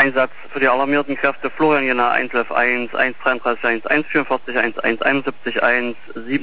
Einsatz für die alarmierten Kräfte Florian Jena 111 1, 133 1, 144 1, 171 1,